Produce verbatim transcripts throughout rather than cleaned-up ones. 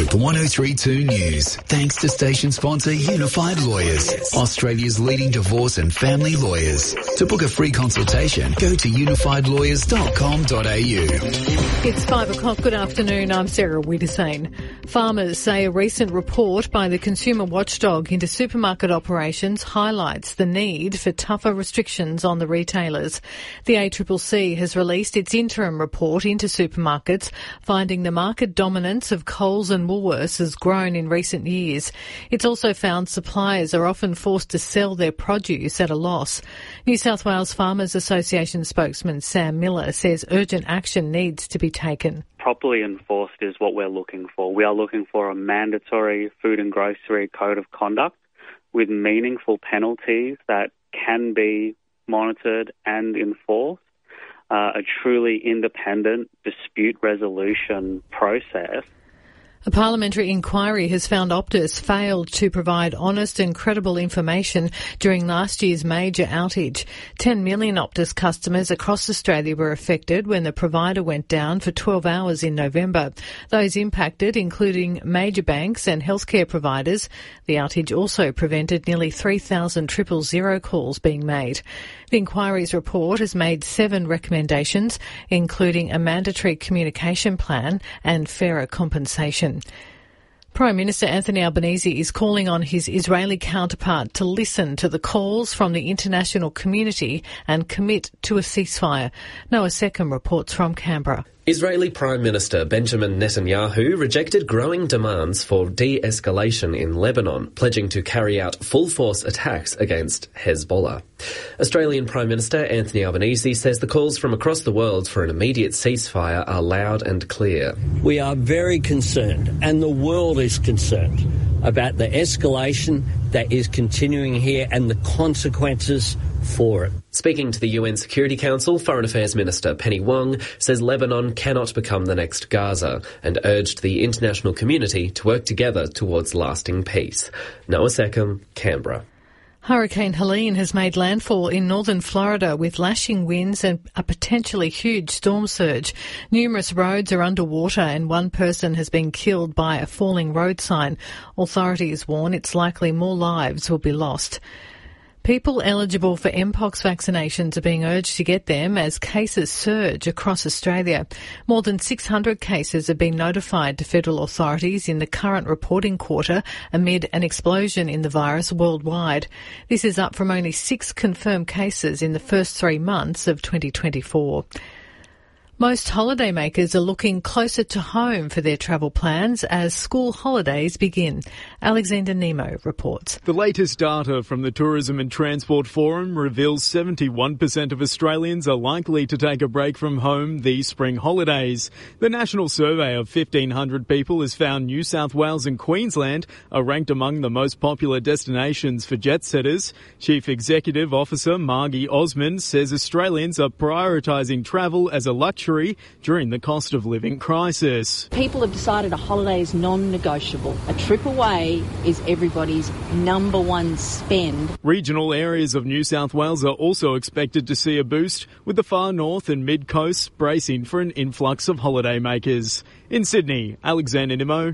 with one oh three point two News. Thanks to station sponsor Unified Lawyers, Australia's leading divorce and family lawyers. To book a free consultation, go to unified lawyers dot com dot a u. It's five o'clock. Good afternoon. I'm Sarah Wiedersane. Farmers say a recent report by the Consumer Watchdog into supermarket operations highlights the need for tougher restrictions on the retailers. The A C C C has released its interim report into supermarkets, finding the market dominance of Coles and Woolworths has grown in recent years. It's also found suppliers are often forced to sell their produce at a loss. New South Wales Farmers Association spokesman Sam Miller says urgent action needs to be taken. Properly enforced is what we're looking for. We are looking for a mandatory food and grocery code of conduct with meaningful penalties that can be monitored and enforced, uh, a truly independent dispute resolution process. A parliamentary inquiry has found Optus failed to provide honest and credible information during last year's major outage. ten million Optus customers across Australia were affected when the provider went down for twelve hours in November. Those impacted, including major banks and healthcare providers. The outage also prevented nearly three thousand triple zero calls being made. The inquiry's report has made seven recommendations, including a mandatory communication plan and fairer compensation. Prime Minister Anthony Albanese is calling on his Israeli counterpart to listen to the calls from the international community and commit to a ceasefire. Noah Seckham reports from Canberra. Israeli Prime Minister Benjamin Netanyahu rejected growing demands for de-escalation in Lebanon, pledging to carry out full-force attacks against Hezbollah. Australian Prime Minister Anthony Albanese says the calls from across the world for an immediate ceasefire are loud and clear. We are very concerned, and the world is concerned, about the escalation that is continuing here and the consequences for it. Speaking to the U N Security Council, Foreign Affairs Minister Penny Wong says Lebanon cannot become the next Gaza and urged the international community to work together towards lasting peace. Noah Seckham, Canberra. Hurricane Helene has made landfall in northern Florida with lashing winds and a potentially huge storm surge. Numerous roads are underwater and one person has been killed by a falling road sign. Authorities warn it's likely more lives will be lost. People eligible for Mpox vaccinations are being urged to get them as cases surge across Australia. More than six hundred cases have been notified to federal authorities in the current reporting quarter amid an explosion in the virus worldwide. This is up from only six confirmed cases in the first three months of twenty twenty-four. Most holidaymakers are looking closer to home for their travel plans as school holidays begin. Alexander Nemo reports. The latest data from the Tourism and Transport Forum reveals seventy-one percent of Australians are likely to take a break from home these spring holidays. The national survey of fifteen hundred people has found New South Wales and Queensland are ranked among the most popular destinations for jet-setters. Chief Executive Officer Margie Osmond says Australians are prioritising travel as a luxury during the cost of living crisis. People have decided a holiday is non-negotiable. A trip away is everybody's number one spend. Regional areas of New South Wales are also expected to see a boost, with the far north and mid-coast bracing for an influx of holidaymakers. In Sydney, Alexander Nimmo.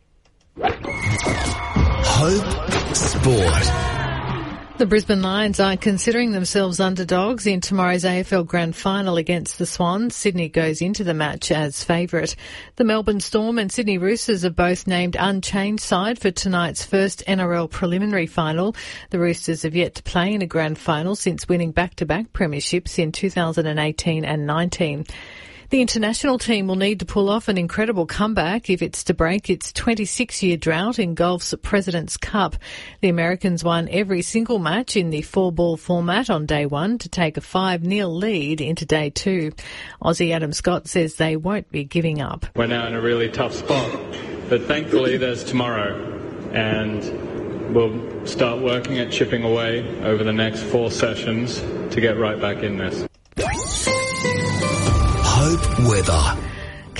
Hope Sport. The Brisbane Lions are considering themselves underdogs in tomorrow's A F L Grand Final against the Swans. Sydney goes into the match as favourite. The Melbourne Storm and Sydney Roosters are both named unchanged side for tonight's first N R L preliminary final. The Roosters have yet to play in a grand final since winning back-to-back premierships in two thousand eighteen and nineteen. The international team will need to pull off an incredible comeback if it's to break its twenty-six-year drought in golf's President's Cup. The Americans won every single match in the four-ball format on day one to take a five nil lead into day two. Aussie Adam Scott says they won't be giving up. We're now in a really tough spot, but thankfully there's tomorrow, and we'll start working at chipping away over the next four sessions to get right back in this. Hope weather.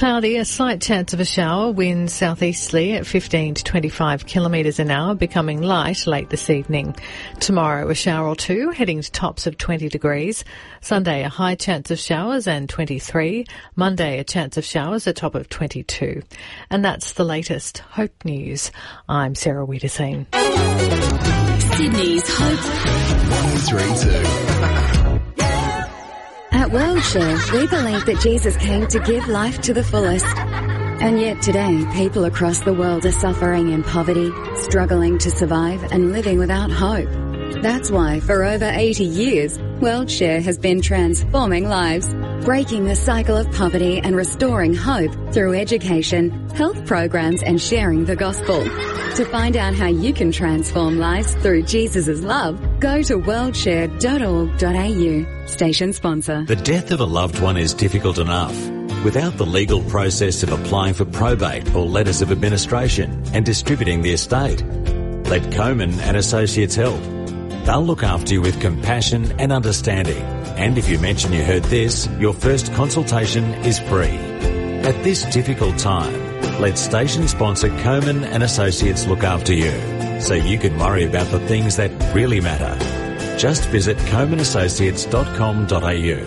Cloudy, a slight chance of a shower, winds southeasterly at fifteen to twenty-five kilometres an hour, becoming light late this evening. Tomorrow, a shower or two, heading to tops of twenty degrees. Sunday, a high chance of showers and twenty-three. Monday, a chance of showers, a top of twenty-two. And that's the latest Hope News. I'm Sarah Wiederseen. Sydney's Hope one oh three two. At WorldShare, we believe that Jesus came to give life to the fullest. And yet today, people across the world are suffering in poverty, struggling to survive and living without hope. That's why for over eighty years, WorldShare has been transforming lives, breaking the cycle of poverty and restoring hope through education, health programs and sharing the gospel. To find out how you can transform lives through Jesus' love, go to world share dot org dot a u. Station sponsor. The death of a loved one is difficult enough without the legal process of applying for probate or letters of administration and distributing the estate. Let Coman and Associates help. They'll look after you with compassion and understanding. And if you mention you heard this, your first consultation is free. At this difficult time, let station sponsor Coman and Associates look after you, so you can worry about the things that really matter. Just visit coman associates dot com dot a u.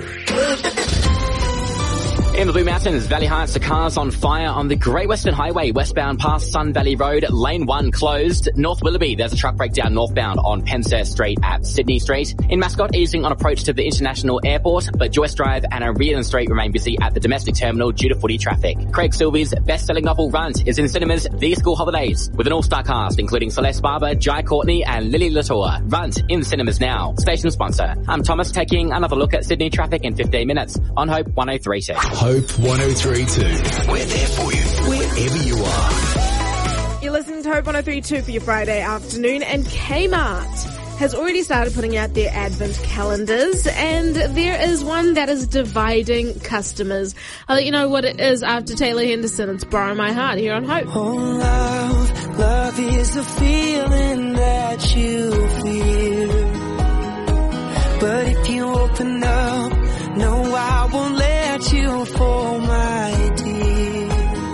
In the Blue Mountains, Valley Heights, the car's on fire on the Great Western Highway, westbound past Sun Valley Road, lane one closed. North Willoughby, there's a truck breakdown northbound on Penshurst Street at Sydney Street. In Mascot, easing on approach to the International Airport, but Joyce Drive and O'Riordan Street remain busy at the domestic terminal due to footy traffic. Craig Silvey's best-selling novel Runt is in cinemas these school holidays, with an all-star cast including Celeste Barber, Jai Courtney and Lily Latour. Runt in cinemas now. Station sponsor. I'm Thomas, taking another look at Sydney traffic in fifteen minutes on Hope one oh three two. Hope one oh three two. We're there for you, wherever you are. You're listening to Hope one oh three two for your Friday afternoon, and Kmart has already started putting out their advent calendars, and there is one that is dividing customers. I'll let you know what it is after Taylor Henderson. It's Borrow My Heart here on Hope. Oh, love, love is a feeling that you feel. But if you open up, no, I won't let you fall, my dear.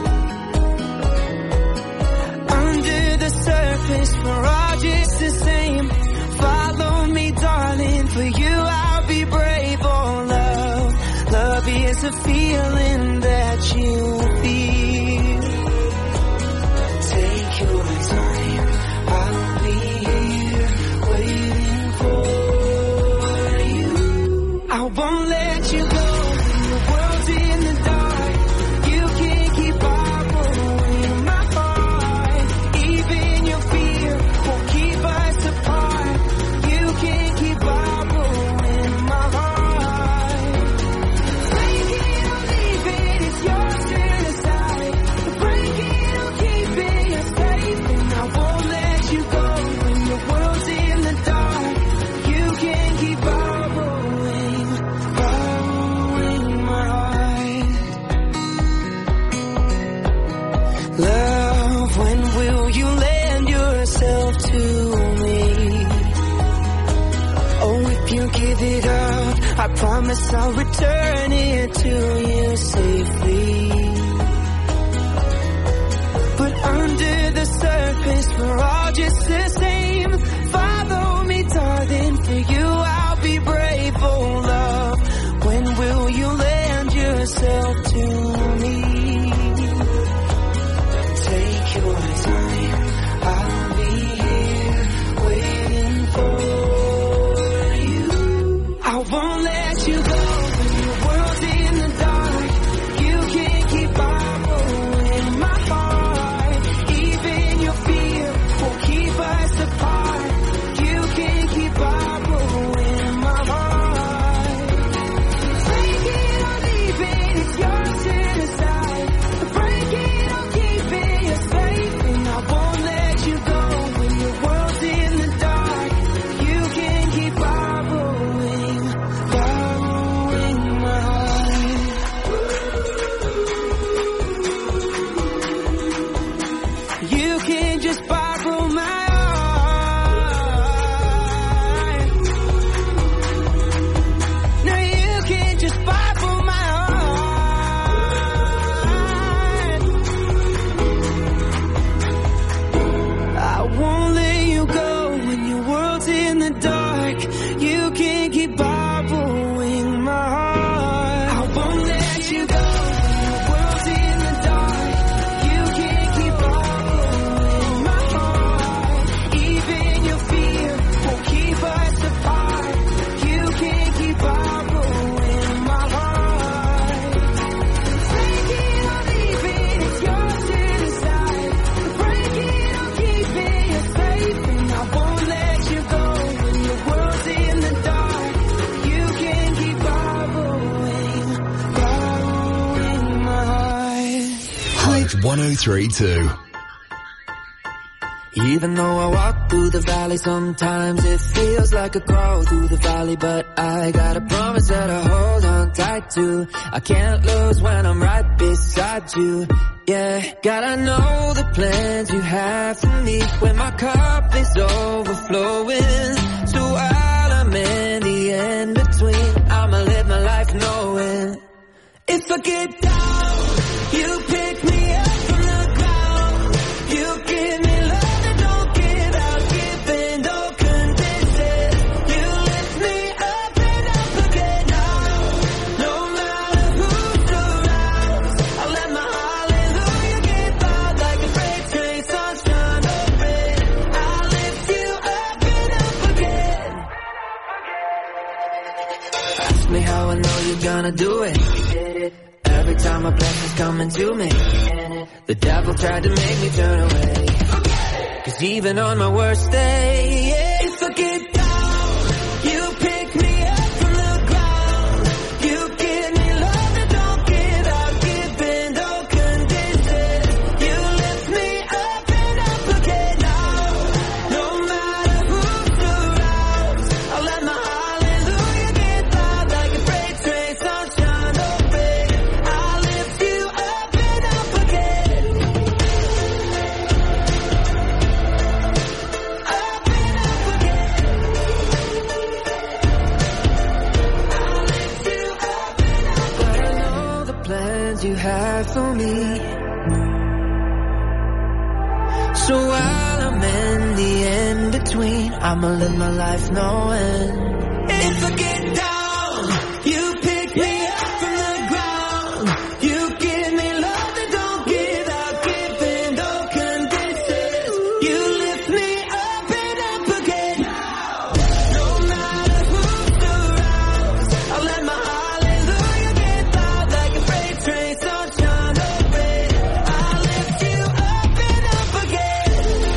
Under the surface, we're all just the same. Follow me, darling, for you I'll be brave. Oh, love, love is a feeling that you feel. Take your time, I'll be here waiting for you. I won't let you go. I promise I'll return it to you safely. But under the surface, we're all just the same. Follow me, darling, for you I'll be brave. Oh, love, when will you lend yourself to me? Take your time, I'll be here waiting for you. I won't let you go when your world's in the dark. You can't keep on in my heart. Even your fear will keep us three two. Even though I walk through the valley, sometimes it feels like a crawl through the valley, but I got a promise that I hold on tight to. I can't lose when I'm right beside you. Yeah, gotta know the plans you have for me when my cup is overflowing. So while I'm in the in-between, I'ma live my life knowing if I get down, you pick me up from the ground. You give me love. How I know you're gonna do it. Every time a blessing's coming to me, the devil tried to make me turn away. Cause even on my worst day, if I get down, you pick me up from the ground. You give me love that don't give out, giving no conditions. You lift me up and up again now. No matter who surrounds, I'll let my hallelujah get loud like a freight train, sunshine or rain. I'll lift you up and up again. Up and up again. I'll lift you up and up again. But I know the plans you have for me. So while I'm in the in-between, I'ma live my life knowing if I get down, you pick me up from the ground. You give me love that don't give out, giving no conditions. You lift me up and up again. No matter who surrounds, I'll let my hallelujah get loud like a freight train, sunshine or rain. I'll lift you up and up again.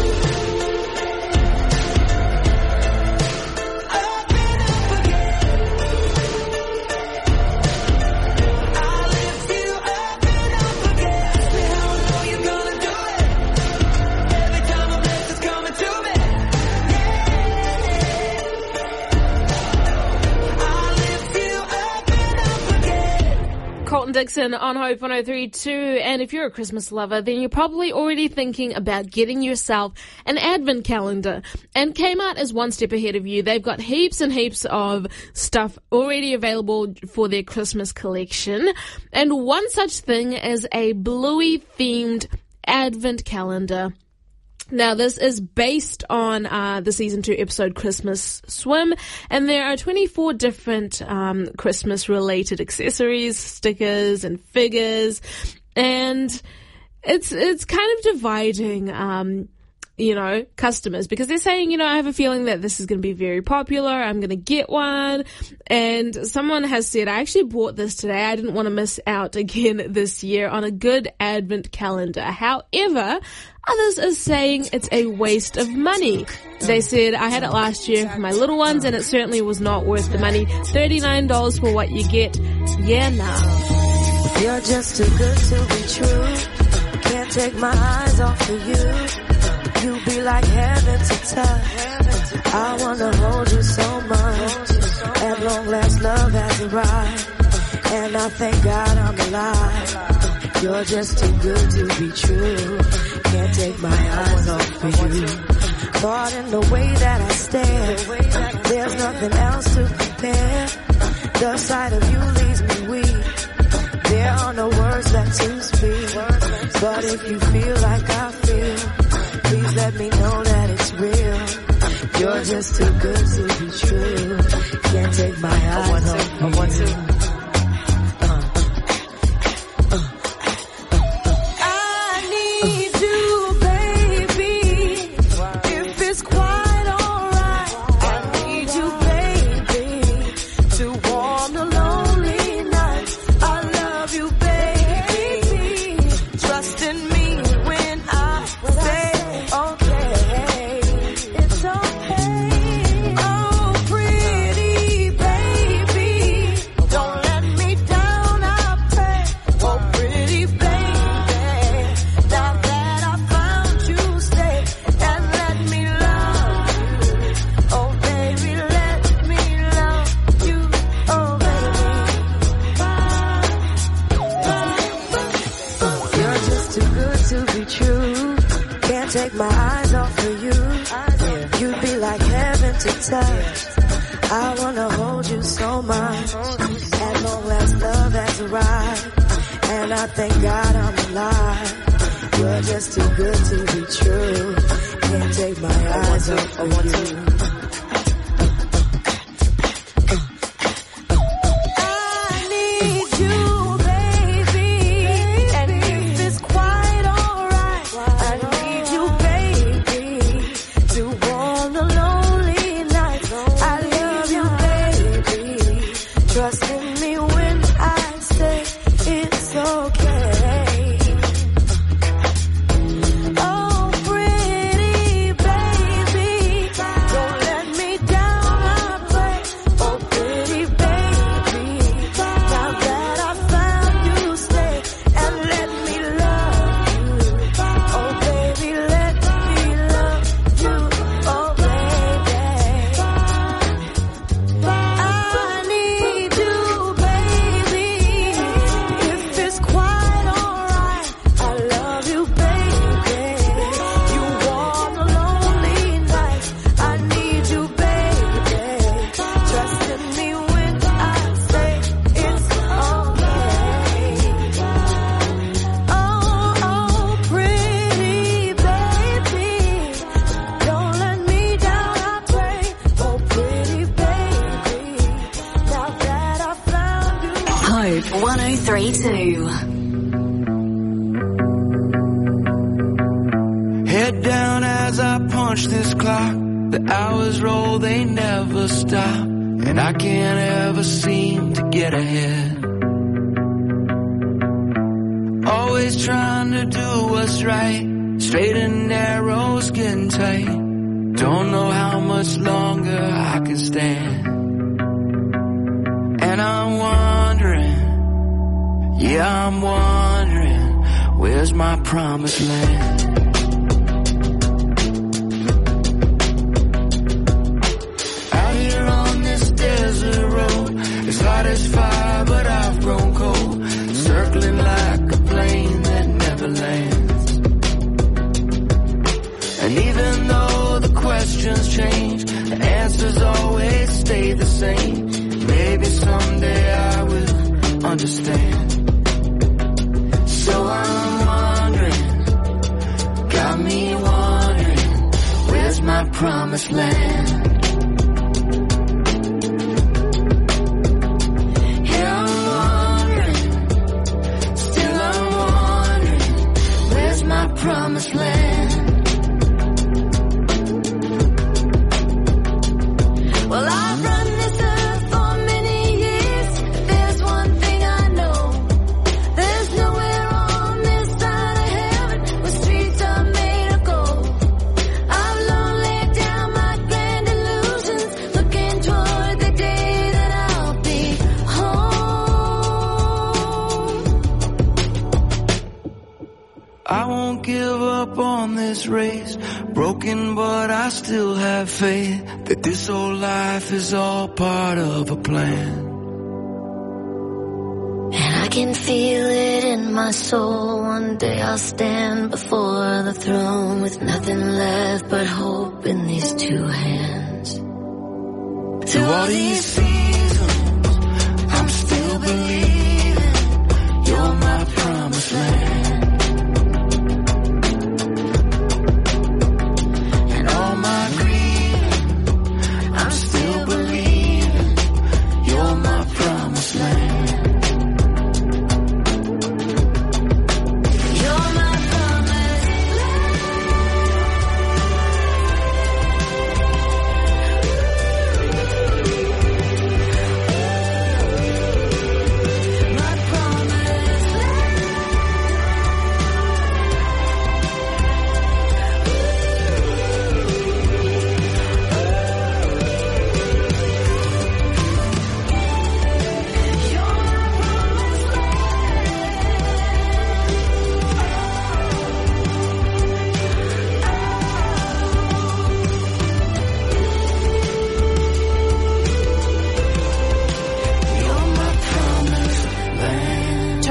Up and up again. I'll lift you up and up again. Ask me how I know you're gonna do it. Every time a blessing's coming to me. I'll lift you up and up again. Colton Dixon on Hope one oh three point two, and if you're a Christmas lover, then you're probably already thinking about getting yourself an advent calendar. And Kmart is one step ahead of you. They've got heaps and heaps of stuff already available for their Christmas collection. And one such thing is a Bluey-themed advent calendar. Now, this is based on uh, the season two episode Christmas Swim, and there are twenty-four different um, Christmas-related accessories, stickers, and figures, and it's it's kind of dividing, um, you know, customers, because they're saying, you know, I have a feeling that this is going to be very popular. I'm going to get one, and someone has said, I actually bought this today. I didn't want to miss out again this year on a good advent calendar. However, others are saying it's a waste of money. They said, I had it last year for my little ones, and it certainly was not worth the money. thirty-nine dollars for what you get. Yeah, nah. You're just too good to be true. Can't take my eyes off of you. You be like heaven to touch. I wanna hold you so much. At long last, love has arrived, and I thank God I'm alive. You're just too good to be true. Can't take my eyes off of you. Thought in the way that I stare, there's nothing else to compare. The sight of you leaves me weak. There are no words left to speak. But if you feel like I feel, please let me know that it's real. You're just too good to be true. Can't take my eyes off of you. Don't to touch. I wanna hold you so much. At long last love has arrived, and I thank God I'm alive. You're just too good to be true. Can't take my eyes off of you. one oh three two. Head down as I punch this clock. The hours roll, they never stop. And I can't ever seem to get ahead. Always trying to do what's right. Straight and narrow, skin tight. Don't know how much longer I can stand. And I'm wondering, yeah, I'm wondering, where's my promised land? Out here on this desert road, it's hot as fire, but I've grown cold. Circling like a plane that never lands. And even though the questions change, the answers always stay the same. Maybe someday I will understand. So I'm wondering, got me wondering, where's my promised land? Yeah, I'm wondering, still I'm wondering, where's my promised land? Well, I've run this earth for many years. There's one thing I know. There's nowhere on this side of heaven where streets are made of gold. I've long laid down my grand illusions, looking toward the day that I'll be home. I won't give up on this race. Broken, but I still have faith that this whole life is all part of a plan. And I can feel it in my soul. One day I'll stand before the throne with nothing left but hope in these two hands. Through all these seasons, I'm still believing you're my promised land.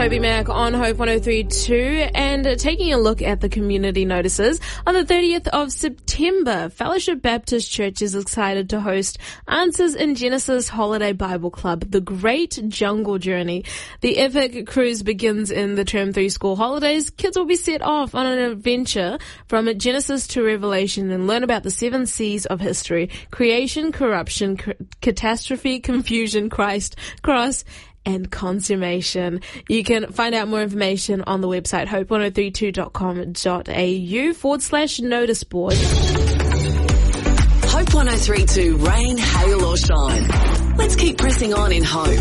Toby Mac on Hope one oh three point two, and taking a look at the community notices. On the thirtieth of September, Fellowship Baptist Church is excited to host Answers in Genesis Holiday Bible Club, The Great Jungle Journey. The epic cruise begins in the term three school holidays. Kids will be set off on an adventure from Genesis to Revelation and learn about the seven C's of history: creation, corruption, c- catastrophe, confusion, Christ, cross, and consummation. You can find out more information on the website hope one oh three two dot com dot a u forward slash notice board. Hope one oh three point two, rain, hail or shine. Let's keep pressing on in hope.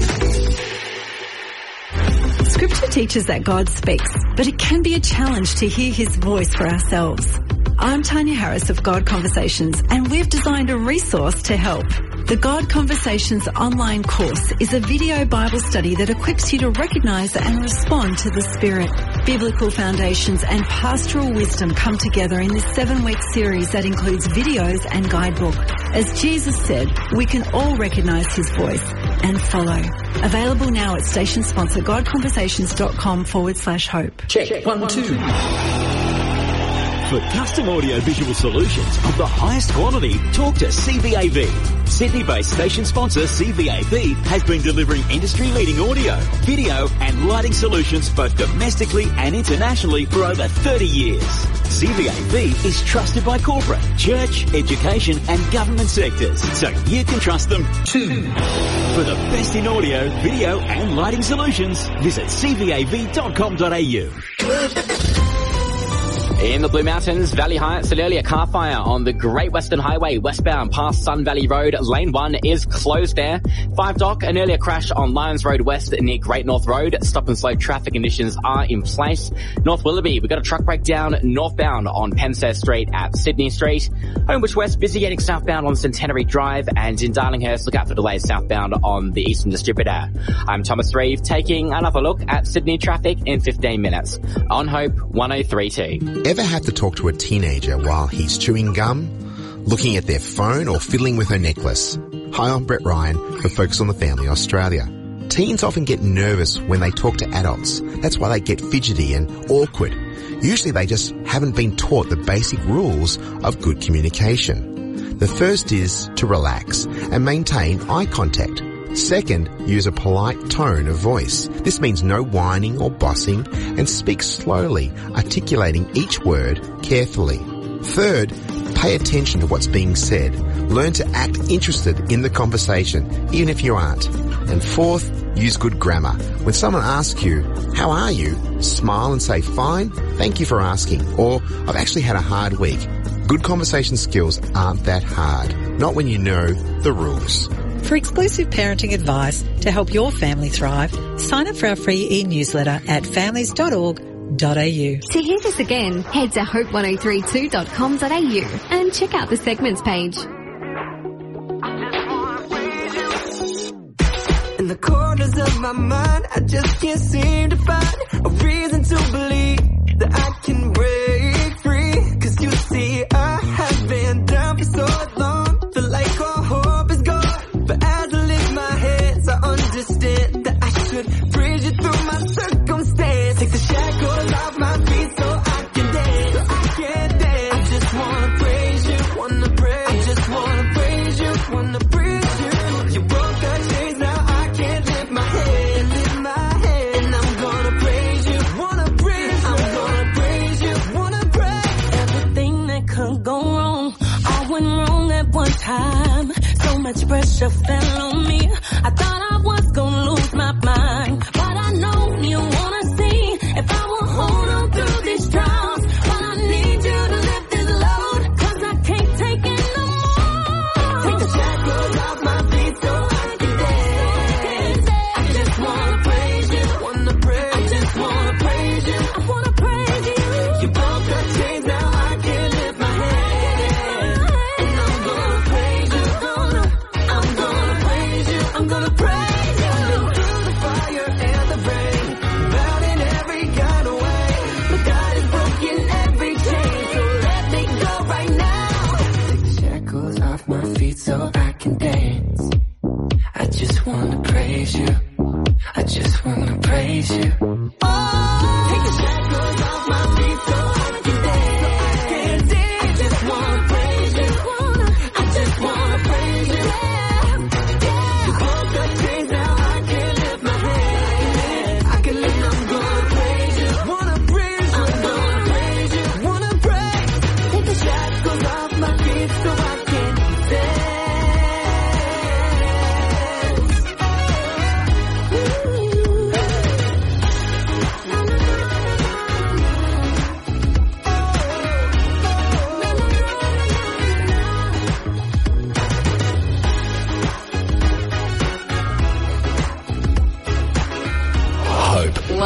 Scripture teaches that God speaks, but it can be a challenge to hear his voice for ourselves. I'm Tanya Harris of God Conversations, and we've designed a resource to help. The God Conversations online course is a video Bible study that equips you to recognize and respond to the Spirit. Biblical foundations and pastoral wisdom come together in this seven-week series that includes videos and guidebook. As Jesus said, we can all recognize his voice and follow. Available now at station sponsor godconversations.com forward slash hope. Check, one, two. For custom audio visual solutions of the highest quality, talk to C V A V. Sydney-based station sponsor C V A V has been delivering industry-leading audio, video and lighting solutions both domestically and internationally for over thirty years. C V A V is trusted by corporate, church, education and government sectors, so you can trust them too. For the best in audio, video and lighting solutions, visit c v a v dot com dot a u. In the Blue Mountains, Valley Heights, an earlier car fire on the Great Western Highway westbound past Sun Valley Road. Lane one is closed there. Five Dock, an earlier crash on Lyons Road West near Great North Road. Stop and slow traffic conditions are in place. North Willoughby, we've got a truck breakdown northbound on Penseth Street at Sydney Street. Homebush West, busy getting southbound on Centenary Drive. And in Darlinghurst, look out for delays southbound on the Eastern Distributor. I'm Thomas Reeve, taking another look at Sydney traffic in fifteen minutes on Hope one oh three point two. Ever have to talk to a teenager while he's chewing gum, looking at their phone or fiddling with her necklace? Hi, I'm Brett Ryan for Focus on the Family Australia. Teens often get nervous when they talk to adults. That's why they get fidgety and awkward. Usually they just haven't been taught the basic rules of good communication. The first is to relax and maintain eye contact. Second, use a polite tone of voice. This means no whining or bossing, and speak slowly, articulating each word carefully. Third, pay attention to what's being said. Learn to act interested in the conversation, even if you aren't. And fourth, use good grammar. When someone asks you, "How are you?" smile and say, "Fine, thank you for asking," or "I've actually had a hard week." Good conversation skills aren't that hard, not when you know the rules. For exclusive parenting advice to help your family thrive, sign up for our free e-newsletter at families dot org dot a u. To hear this again, head to hope one oh three two dot com dot a u and check out the segments page. In the corners of my mind, I just can't seem to find a reason to believe that I can break free. Cause you see, I have been down for so long, feel like all hope is gone. But as I lift my hands, I understand that I should bridge it through my circumstance. Take the shackles off my feet so I can dance, so I can dance. I just wanna praise you, wanna praise. I just wanna praise you, wanna praise you. You broke the chains, now I can lift my head, lift my head. And I'm gonna praise you, wanna praise you. I'm gonna praise you, wanna praise. Everything that could go wrong, all went wrong at one time. So much pressure fell on me. I thought I was gonna lose my mind, but I know you wanna see if I will hold on through these trials. But I need you to lift this load, cause I can't take it no more. Take the shackles off my feet so I can dance. I just wanna praise you, wanna praise. I just wanna praise you, I wanna praise you. You broke the chains, now I can lift my head. And I'm gonna praise you, I'm gonna praise you, I'm gonna praise you. I've been through the fire and the rain, bound in every kind of way. But God has broken every chain, so let me go right now. Take the shackles off my feet so I can dance.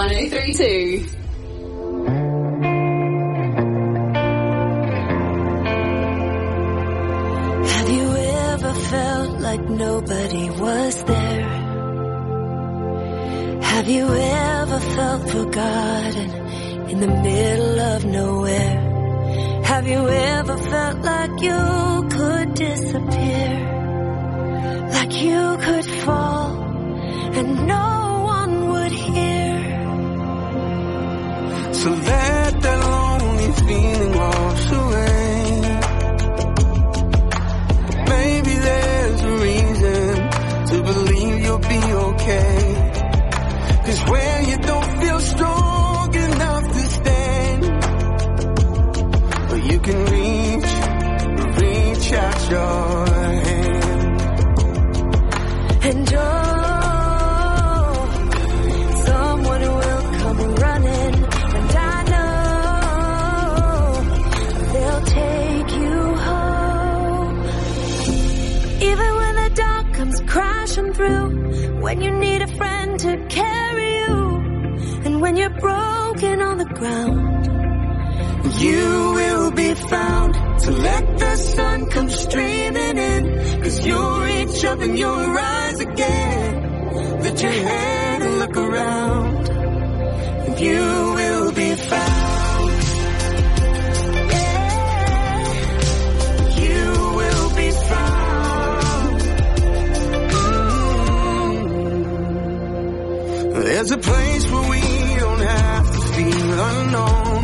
one oh three two. Have you ever felt like nobody was there? Have you ever felt forgotten in the middle of nowhere? Have you ever felt like you could disappear? Like you could fall and no one would hear? So let that lonely feeling wash away. Maybe there's a reason to believe you'll be okay. 'Cause when you don't feel strong enough to stand, but you can reach, reach out your hand. And oh, someone will come running, and I know they'll take you home. Even when the dark comes crashing through, when you need a friend to carry you, and when you're broken on the ground, you will be found. So let the sun come streaming in, 'cause you'll reach up and you'll rise again. Lift your head and look around, and you will be found. Yeah, you will be found. Mm-hmm. There's a place where we don't have to feel unknown.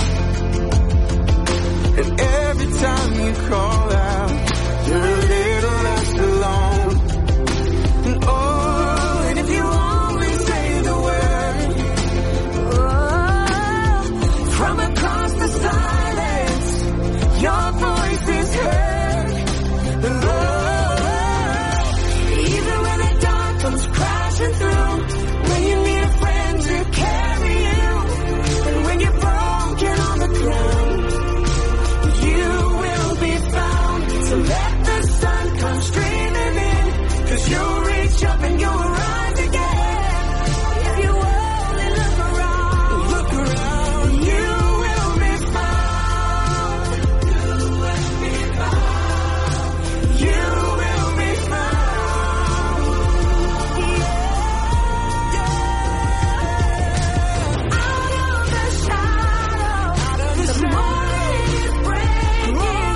And every time you call out, you're a little less alone. And oh, and if you only say the word, oh, from across the silence, your voice is heard. And oh, even when the dark comes crashing through, when you need a friend to carry you, and when you're broken on the ground, you will be found. So let the sun come streaming in, 'cause you'll reach up and you'll rise again. If you only look around, look around, you will be found. You will be found. You will be found. Yeah. Out of the shadow, out of the morning is breaking.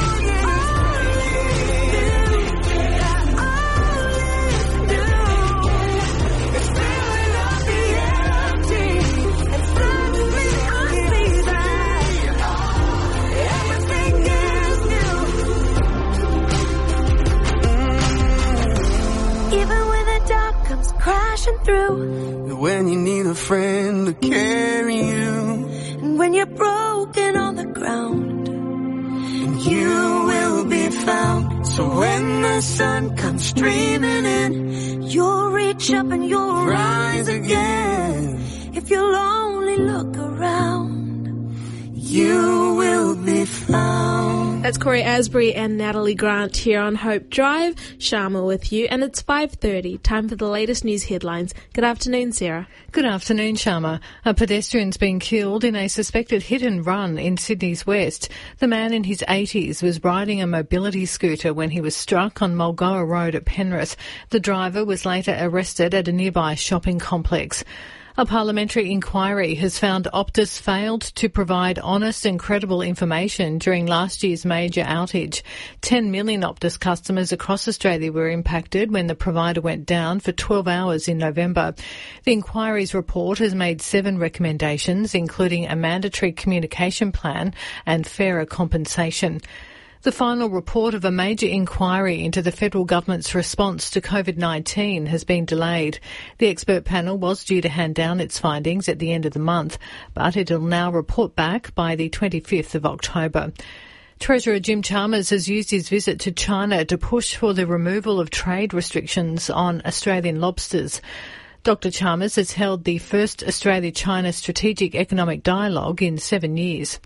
Even when the dark comes crashing through, when you need a friend to carry you, and when you're broken on the ground, and you will be found. So when the sun comes streaming in, you'll reach up and you'll rise again. If you'll only look around, you will be found. That's Corey Asbury and Natalie Grant here on Hope Drive. Sharma with you, and it's five thirty. Time for the latest news headlines. Good afternoon, Sarah. Good afternoon, Sharma. A pedestrian's been killed in a suspected hit and run in Sydney's West. The man in his eighties was riding a mobility scooter when he was struck on Mulgoa Road at Penrith. The driver was later arrested at a nearby shopping complex. A parliamentary inquiry has found Optus failed to provide honest and credible information during last year's major outage. ten million Optus customers across Australia were impacted when the provider went down for twelve hours in November. The inquiry's report has made seven recommendations, including a mandatory communication plan and fairer compensation. The final report of a major inquiry into the federal government's response to COVID nineteen has been delayed. The expert panel was due to hand down its findings at the end of the month, but it will now report back by the twenty-fifth of October. Treasurer Jim Chalmers has used his visit to China to push for the removal of trade restrictions on Australian lobsters. Doctor Chalmers has held the first Australia-China Strategic Economic Dialogue in seven years.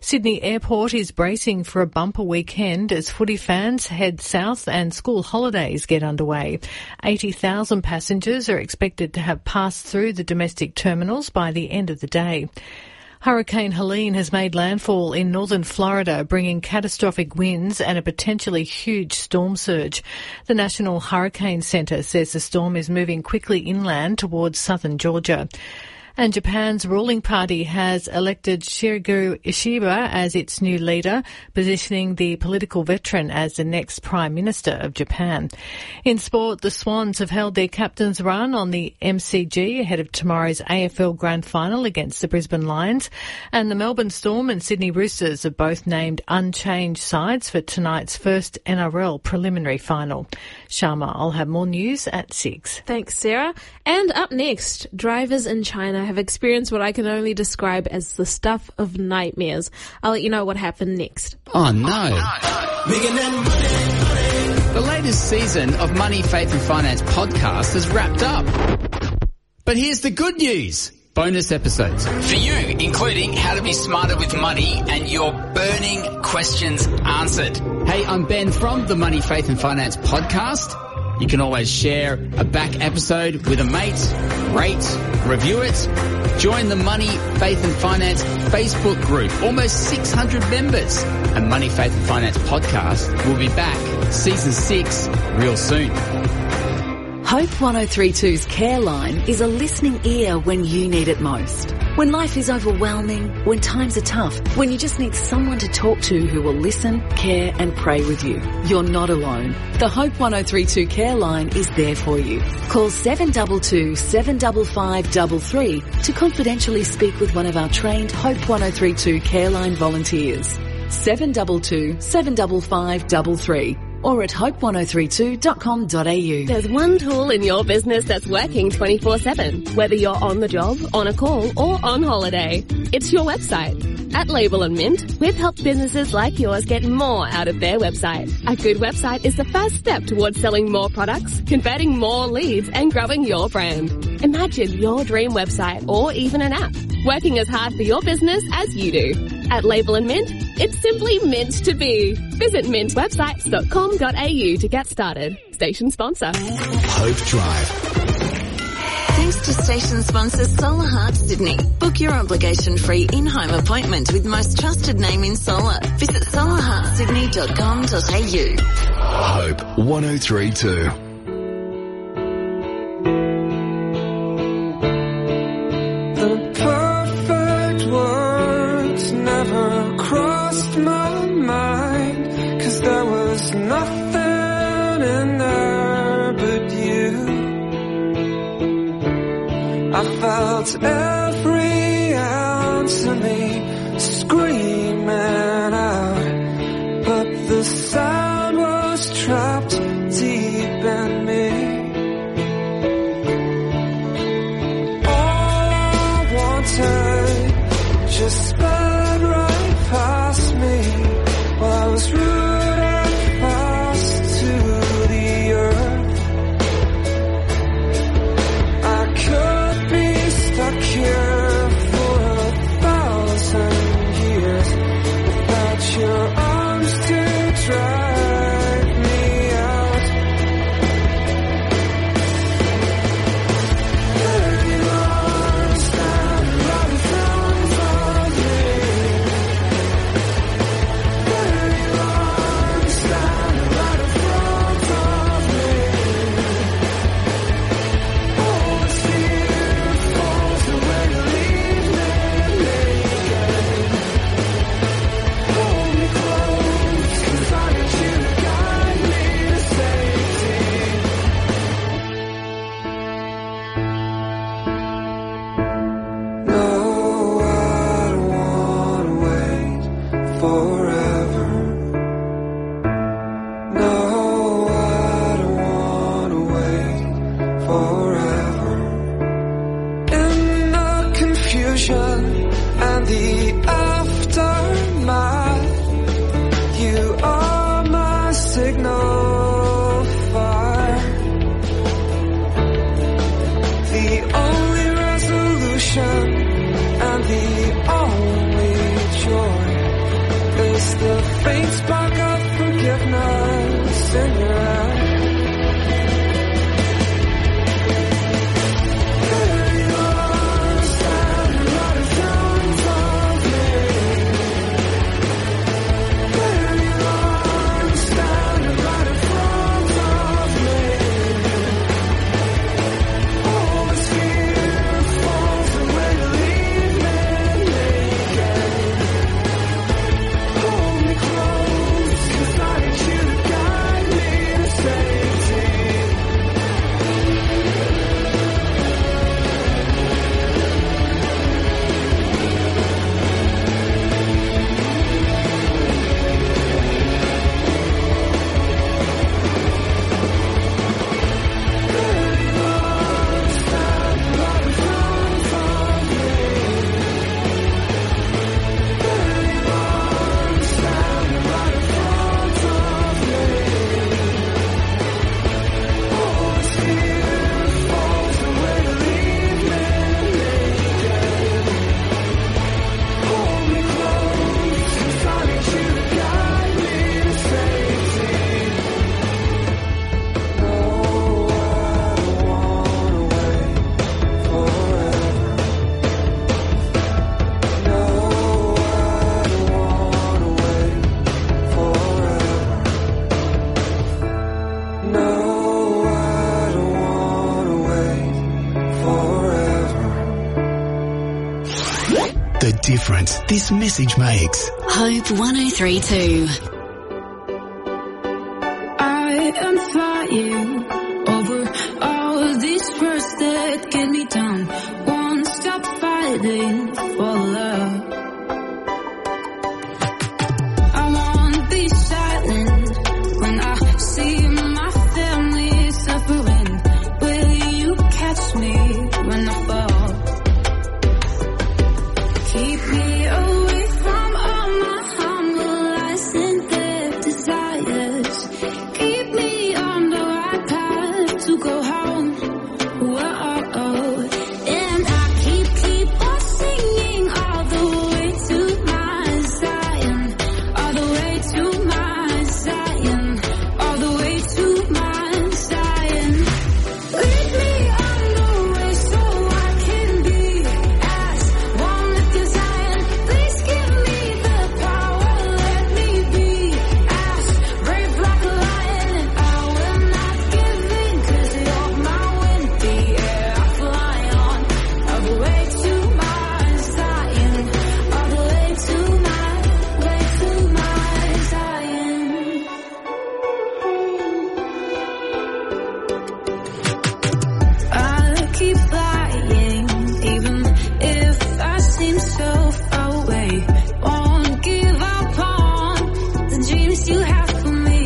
Sydney Airport is bracing for a bumper weekend as footy fans head south and school holidays get underway. eighty thousand passengers are expected to have passed through the domestic terminals by the end of the day. Hurricane Helene has made landfall in northern Florida, bringing catastrophic winds and a potentially huge storm surge. The National Hurricane Center says the storm is moving quickly inland towards southern Georgia. And Japan's ruling party has elected Shigeru Ishiba as its new leader, positioning the political veteran as the next Prime Minister of Japan. In sport, the Swans have held their captain's run on the M C G ahead of tomorrow's A F L Grand Final against the Brisbane Lions, and the Melbourne Storm and Sydney Roosters have both named unchanged sides for tonight's first N R L preliminary final. Sharma, I'll have more news at six. Thanks, Sarah. And up next, drivers in China have experienced what I can only describe as the stuff of nightmares. I'll let you know what happened next. Oh no. The latest season of Money, Faith and Finance podcast has wrapped up. But here's the good news. Bonus episodes for you, including how to be smarter with money and your burning questions answered. Hey, I'm Ben from the Money, Faith and Finance podcast. You can always share a back episode with a mate, rate, review it. Join the Money, Faith and Finance Facebook group. Almost six hundred members. And Money, Faith and Finance podcast will be back season six real soon. Hope one oh three two's Care Line is a listening ear when you need it most. When life is overwhelming, when times are tough, when you just need someone to talk to who will listen, care and pray with you. You're not alone. The Hope one oh three two Care Line is there for you. Call seven two two, seven five five three three to confidentially speak with one of our trained Hope one oh three two Care Line volunteers. seven two two, seven five five three three. Or at hope one oh three two dot com dot a u. There's one tool in your business that's working twenty-four seven, whether you're on the job, on a call, or on holiday. It's your website. At Label and Mint, we've helped businesses like yours get more out of their website. A good website is the first step towards selling more products, converting more leads, and growing your brand. Imagine your dream website or even an app working as hard for your business as you do. At Label and Mint, it's simply meant to be. Visit mint websites dot com dot a u to get started. Station sponsor. Hope Drive. Thanks to station sponsor Solar Heart Sydney. Book your obligation-free in-home appointment with most trusted name in solar. Visit solar heart sydney dot com dot a u. Hope one oh three two. The perfect words never crossed my mind, 'cause there was nothing in there but you. I felt every ounce of me screaming out, but the sound was trapped deep in me. All I wanted just sped right past me while I was rooted fast to the earth. I could stuck here for a thousand years. the difference this message makes. Hope one oh three two. I am flying over all these words that get me down. Won't stop fighting for love. I won't be silent when I see my family suffering. Will you catch me when I fall? Keep me away from all my humble lies and their desires. Keep me on the right path to go home. Whoa, and I keep, keep on singing all the way to my Zion, all the way to my Zion, all the way to my Zion. Lead me on the way so I can be as one with your Zion. Please give me the power, let me be as brave like a lion, and I will not give in, 'cause you're my wind, the air I fly on, all the way to my Zion, all the way to my, way to my Zion. I keep flying, even if I seem so far away. Won't give up on the dreams you have for me.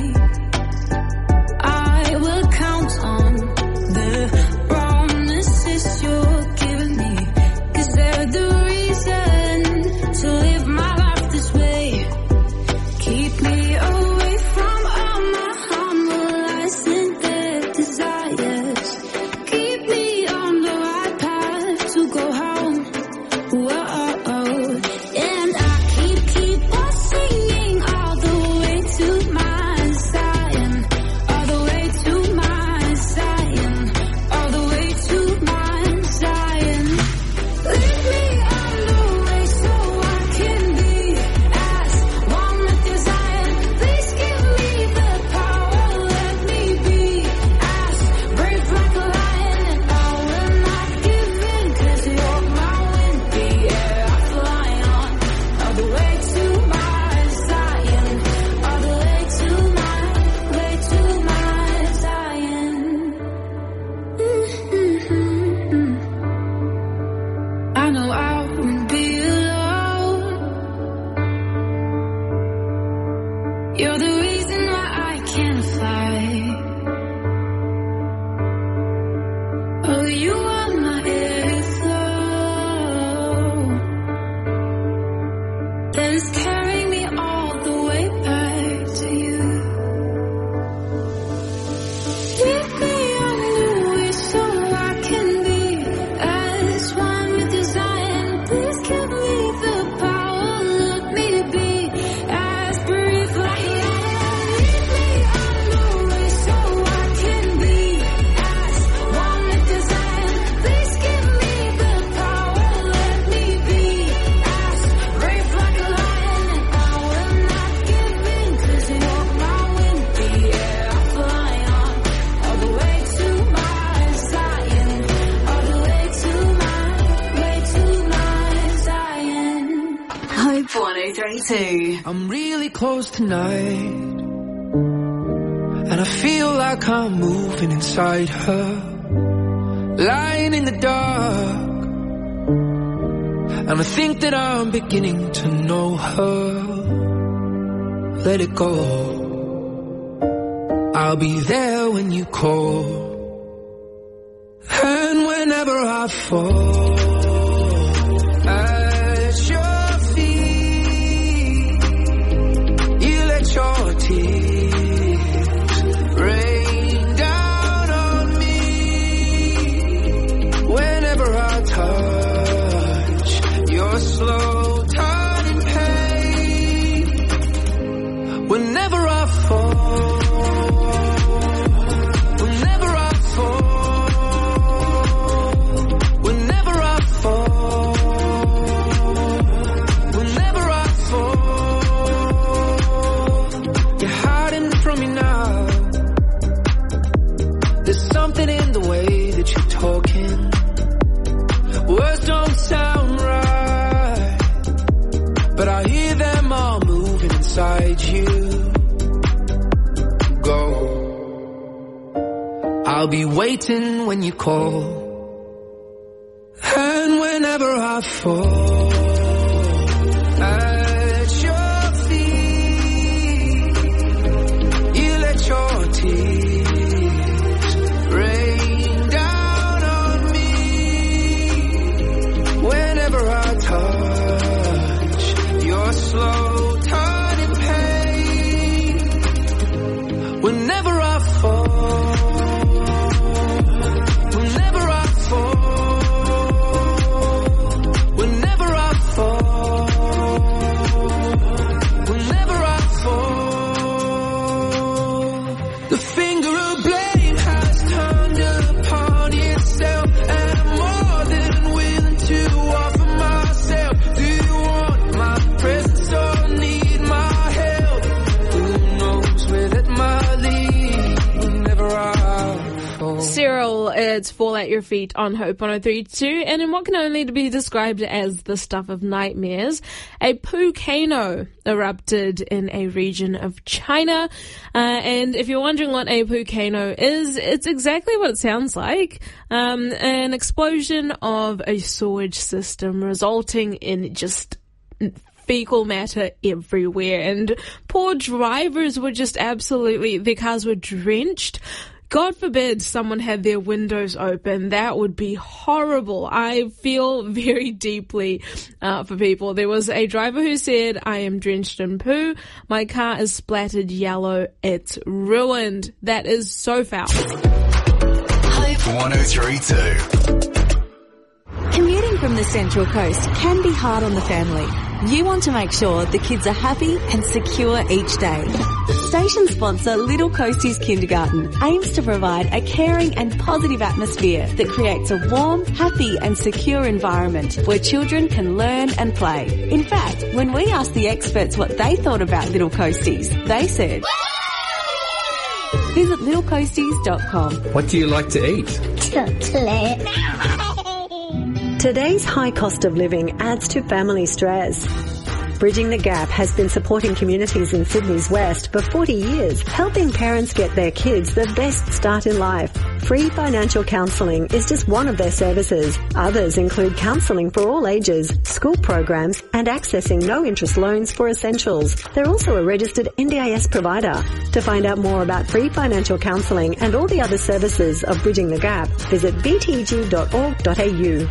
I will count on the promises you're giving me, 'cause they're the reason to live my life this way. Keep me away from all my humble lies and their desires. Keep me on the right path to go home. Whoa, and I keep, keep on singing all the way to my Zion, all the way to my Zion, all the way to my Zion. Lead me on the way so I can be as one with your Zion. Please give me the power, let me be as brave like a lion, and I will not give in, 'cause you're my wind, the air I fly on, all the way to my Zion, all the way to my, way to my Zion. Mm-hmm. I know I won't be alone. You're the reason why I can fly. Oh, you are my airflow that is carrying me all the way back to you. Lead me on the way so I can be as one with your Zion. Please give me the power, let me be as brave like a lion. Lead me on the way so I can be as one with your Zion. Please give me the power, let me be as brave like a lion, and I will not give in, 'cause you're my wind, the air I fly on, all the way to my Zion, all the way to my, way to my Zion. Hope one oh three two. I'm really close tonight, and I feel like I'm moving inside her, lying in the dark, and I think that I'm beginning to know her. Let it go, I'll be there when you call, and whenever I fall at your feet, you let your tears rain down on me. Whenever I touch your slow turning pain, whenever I fall, whenever I fall, whenever I fall, whenever I fall, you're hiding from me now. There's something in the way that you're talking. Words don't sound right. I'll be waiting when you call. And whenever I fall at your feet, you let your tears rain down on me. Whenever I touch your slow turning pain, whenever I fall, whenever I fall, whenever I fall, whenever I fall, the finger of blame has turned upon itself, and I'm more than willing to offer myself. Do you want my presence or need my help? Who knows where that might lead whenever I fall. Cyril, it's Fall at Your Feet on Hope one oh three point two, and in what can only be described as the stuff of nightmares, a volcano erupted in a region of China. Uh, and if you're wondering what a volcano is, it's exactly what it sounds like. Um, an explosion of a sewage system resulting in just fecal matter everywhere, and poor drivers were just absolutely, their cars were drenched. God forbid someone had their windows open. That would be horrible. I feel very deeply uh, for people. There was a driver who said, I am drenched in poo. My car is splattered yellow. It's ruined. That is so foul. one oh three point two. Commuting from the Central Coast can be hard on the family. You want to make sure the kids are happy and secure each day. Station sponsor Little Coasties Kindergarten aims to provide a caring and positive atmosphere that creates a warm, happy and secure environment where children can learn and play. In fact, when we asked the experts what they thought about Little Coasties, they said, visit little coasties dot com. What do you like to eat? Chocolate. Today's high cost of living adds to family stress. Bridging the Gap has been supporting communities in Sydney's West for forty years, helping parents get their kids the best start in life. Free financial counselling is just one of their services. Others include counselling for all ages, school programs, and accessing no-interest loans for essentials. They're also a registered N D I S provider. To find out more about free financial counselling and all the other services of Bridging the Gap, visit b t g dot org dot a u.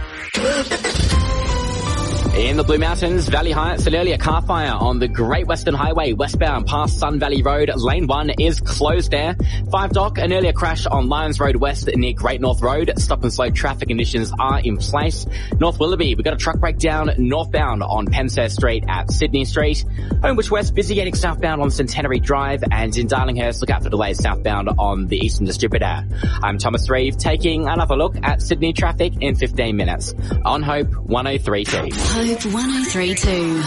In the Blue Mountains, Valley Heights, an earlier car fire on the Great Western Highway westbound past Sun Valley Road. Lane one is closed there. Five Dock, an earlier crash on Lions Road West near Great North Road. Stop and slow traffic conditions are in place. North Willoughby, we've got a truck breakdown northbound on Penseth Street at Sydney Street. Homebush West, busy getting southbound on Centenary Drive, and in Darlinghurst, look out for delays southbound on the Eastern Distributor. I'm Thomas Reeve, taking another look at Sydney traffic in fifteen minutes on Hope one oh three point two. Hope one oh three point two.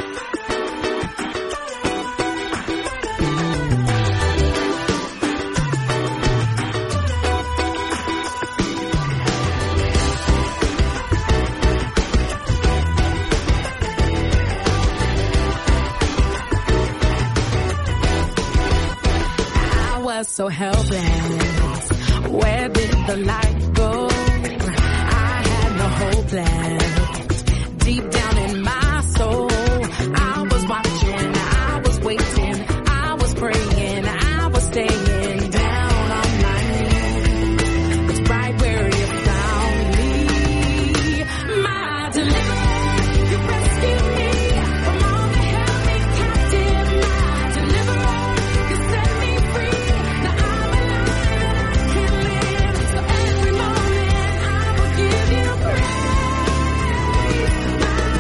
I was so helpless. Where did the light go? I had no hope left. Deep down in my soul, I was watching, I was waiting, I was praying, I was staying down on my knees. It's right where you found me. My deliverer, you rescued me from all that held me captive. My deliverer, you set me free. Now I'm alive and I can live. So every moment I will give you praise. My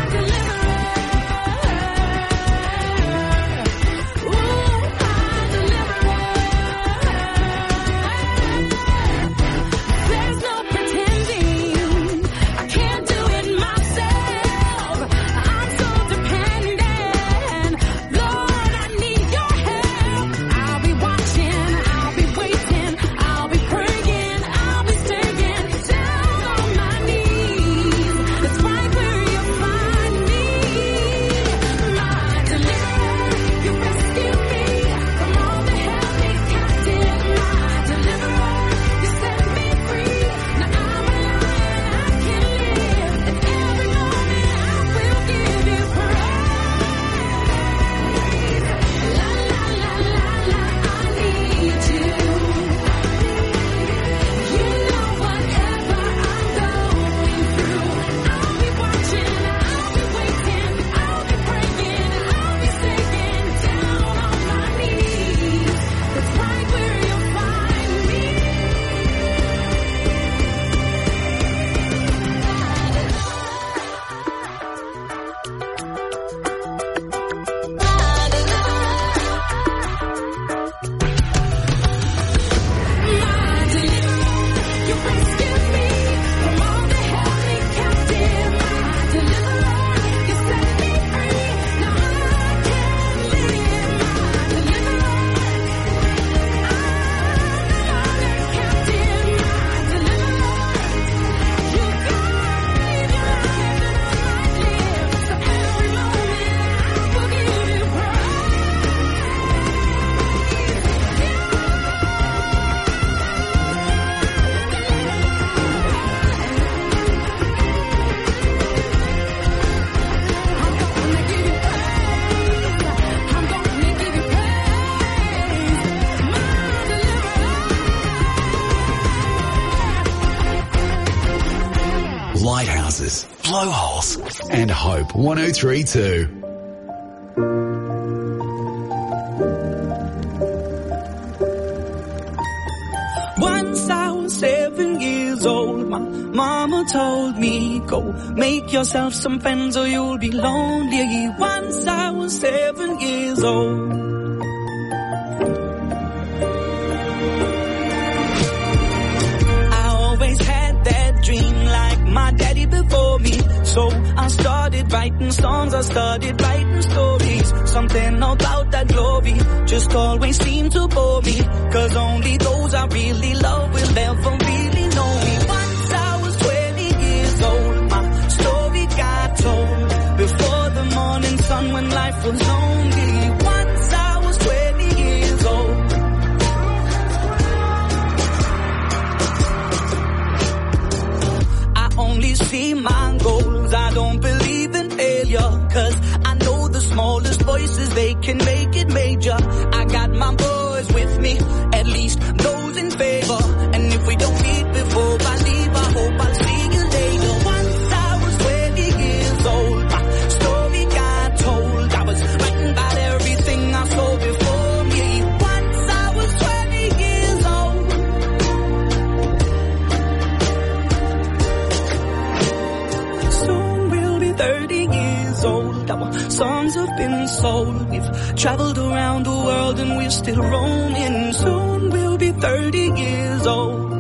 lighthouses, blowholes, and Hope one oh three point two. Once I was seven years old, my mama told me, go make yourself some friends or you'll be lonely. Once I was seven years old. I always had that dream like my daddy before me. So I started writing songs, I started writing stories. Something about that glory just always seemed to bore me. Cause only those I really love will ever really know me. Once I was twenty years old, my story got told. Before the morning sun when life was lonely. Once I was twenty years old. I only see my goals, I don't believe in failure. Cause I know the smallest voices, they can make it major. I got my boys with me, at least those in favor. And if we don't meet before I leave, I hope I'll see you later. Once I was twenty years old, my story got told. I was writing about everything I saw before me. Once I was twenty years old. Soon we'll be thirty years old. Our songs have been sold. We've traveled around the world and we're still roaming. Soon we'll be thirty years old.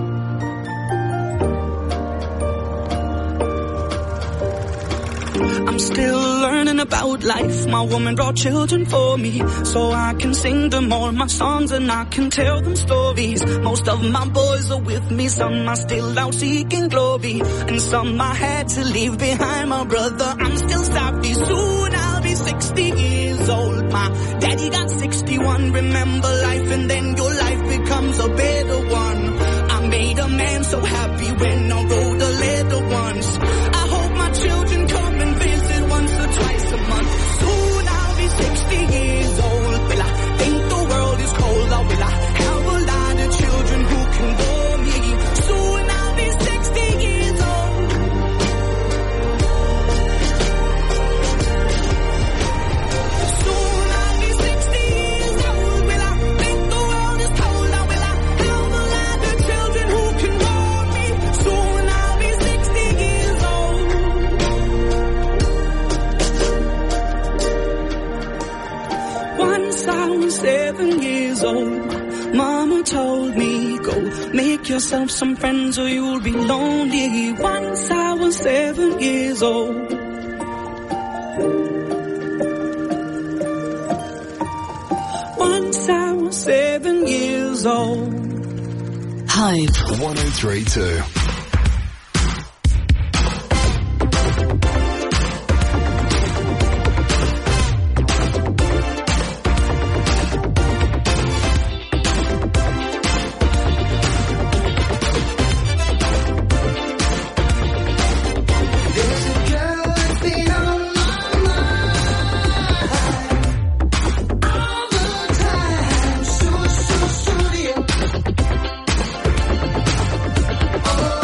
I'm still learning about life. My woman brought children for me, so I can sing them all my songs and I can tell them stories. Most of my boys are with me, some are still out seeking glory, and some I had to leave behind. My brother, I'm still sorry. Soon I'll be sixty years old. My daddy got sixty-one. Remember life and then your life becomes a better one. I made a man so happy when I wrote a letter once. I hope my children come and visit once or twice a month. Soon I'll be sixty years old. Will I think the world is cold, or will I have a lot of children who can bore me? Soon I'll be sixty years old. Soon I'll be sixty years old. Will I think the world is cold, or will I have a lot of children who can bore me? Soon I'll be sixty years old. Once I was seven years old, mama told me, go make yourself some friends or you'll be lonely. Once I was seven years old. Once I was seven years old. Hope one oh three point two. Oh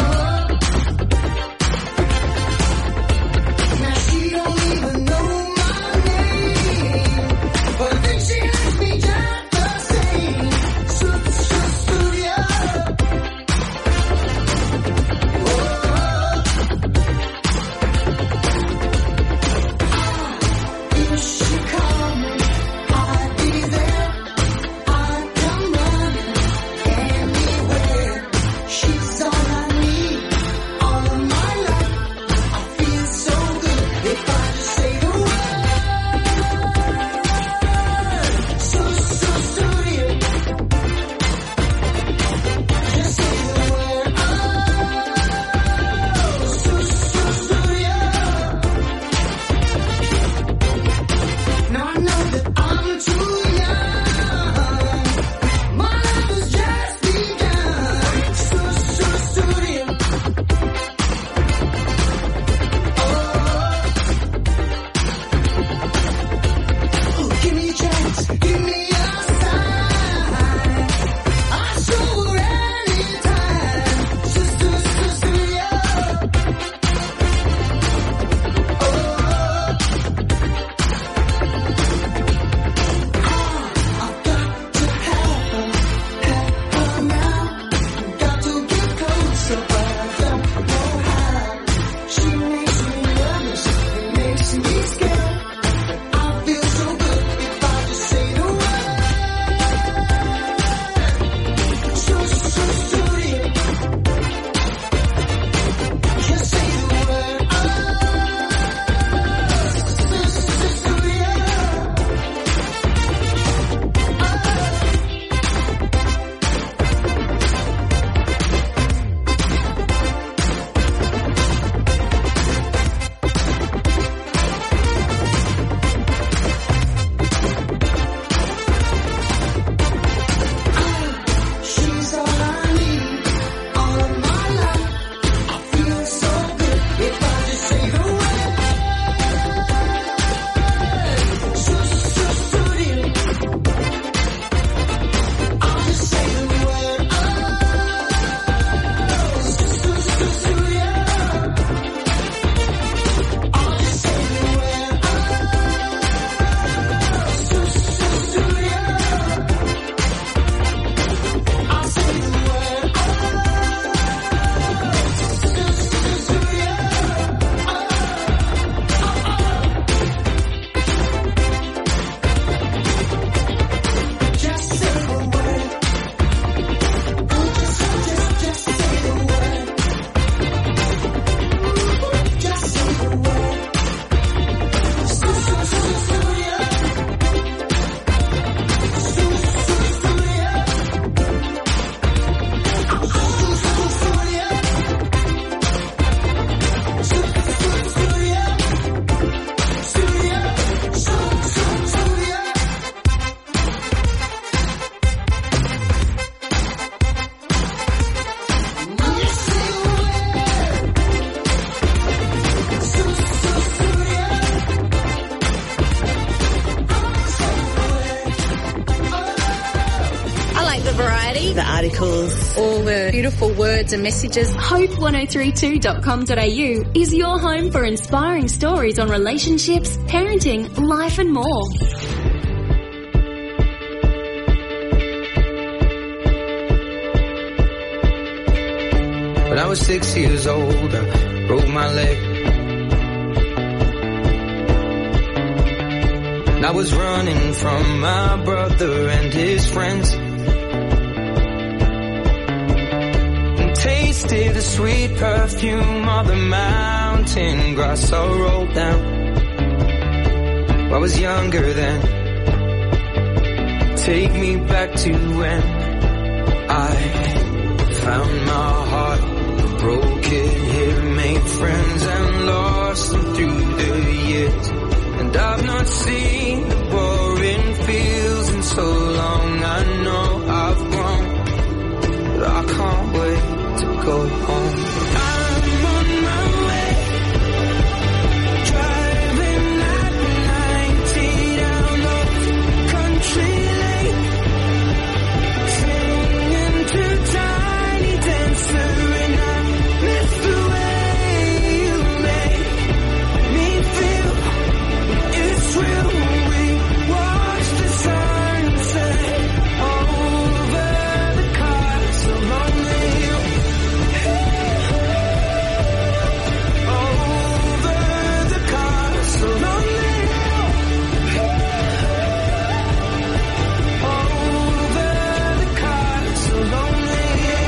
symbols, all the beautiful words and messages. hope one oh three two dot com dot a u is your home for inspiring stories on relationships, parenting, life and more. When I was six years old, I broke my leg. And I was running from my brother and his friends. And tasted the sweet perfume of the mountain grass I rolled down. I was younger then. Take me back to when I found my heart broken here, made friends and lost them through the years. And I've not seen the boring fields in so long. I know I've grown, but I can't wait to go home. I'm on my way, driving at ninety down the country lane, singing to Tiny Dancer, and I miss the way you make me feel. It's real. We watch the sunset over the castle on the hill. Over the castle on the hill. Over the castle on the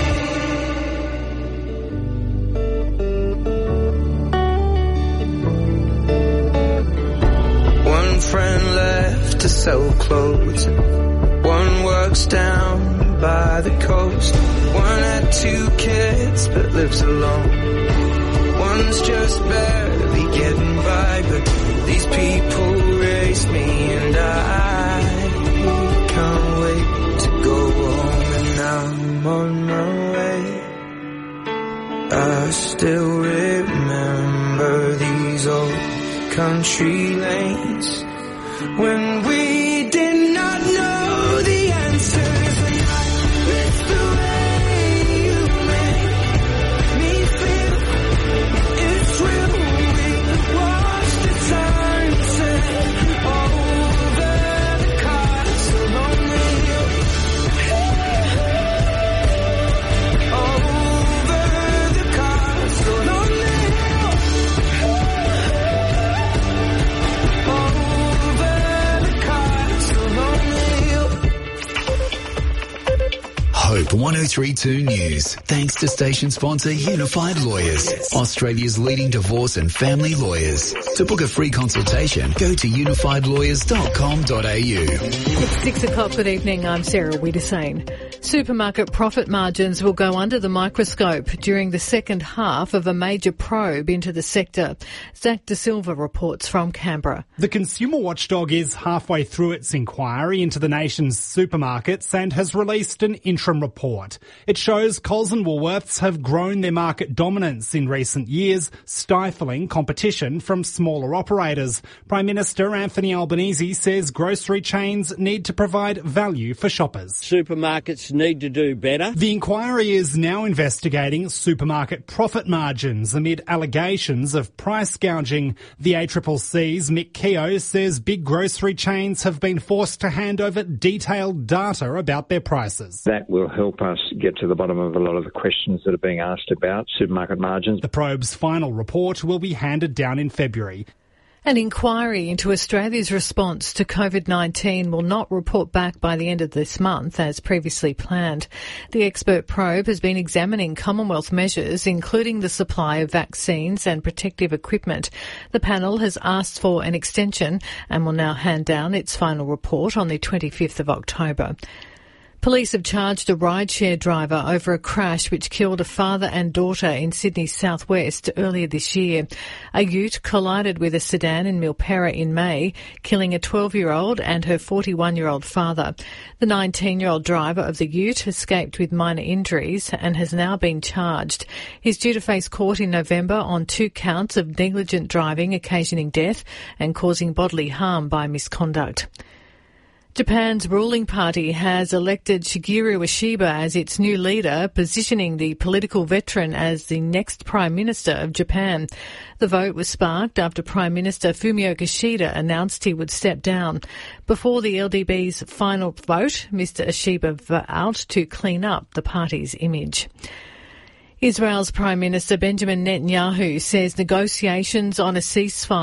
hill. One friend left to sell clothes. One works down by the coast. One had two kids but lives alone. One's just barely getting by, but these people raise me and I can't wait to go home. And I'm on my way. I still remember these old country lanes when we did not know the answers. And I miss the way you make me feel. It's real. We watch the sunset over the castle on the hill. Over the castle on the hill. Over the castle on the hill. Hope one oh three two News. Thanks to station sponsor Unified Lawyers, Australia's leading divorce and family lawyers. To book a free consultation, go to unified lawyers dot com dot a u. It's six o'clock. Good evening. I'm Sarah Wiedersane. Supermarket profit margins will go under the microscope during the second half of a major probe into the sector. Zach De Silva reports from Canberra. The consumer watchdog is halfway through its inquiry into the nation's supermarkets and has released an interim report. It shows Coles and Woolworths have grown their market dominance in recent years, stifling competition from smaller operators. Prime Minister Anthony Albanese says grocery chains need to provide value for shoppers. Supermarkets need to do better. The inquiry is now investigating supermarket profit margins amid allegations of price gouging. The A C C C's Mick Keogh says big grocery chains have been forced to hand over detailed data about their prices. That will help us get to the bottom of a lot of the questions that are being asked about supermarket margins. The probe's final report will be handed down in February. An inquiry into Australia's response to COVID nineteen will not report back by the end of this month, as previously planned. The expert probe has been examining Commonwealth measures, including the supply of vaccines and protective equipment. The panel has asked for an extension and will now hand down its final report on the twenty-fifth of October. Police have charged a rideshare driver over a crash which killed a father and daughter in Sydney's southwest earlier this year. A ute collided with a sedan in Milperra in May, killing a twelve-year-old and her forty-one-year-old father. The nineteen-year-old driver of the ute escaped with minor injuries and has now been charged. He's due to face court in November on two counts of negligent driving occasioning death and causing bodily harm by misconduct. Japan's ruling party has elected Shigeru Ishiba as its new leader, positioning the political veteran as the next Prime Minister of Japan. The vote was sparked after Prime Minister Fumio Kishida announced he would step down. Before the L D B's final vote, Mister Ishiba vowed to clean up the party's image. Israel's Prime Minister Benjamin Netanyahu says negotiations on a ceasefire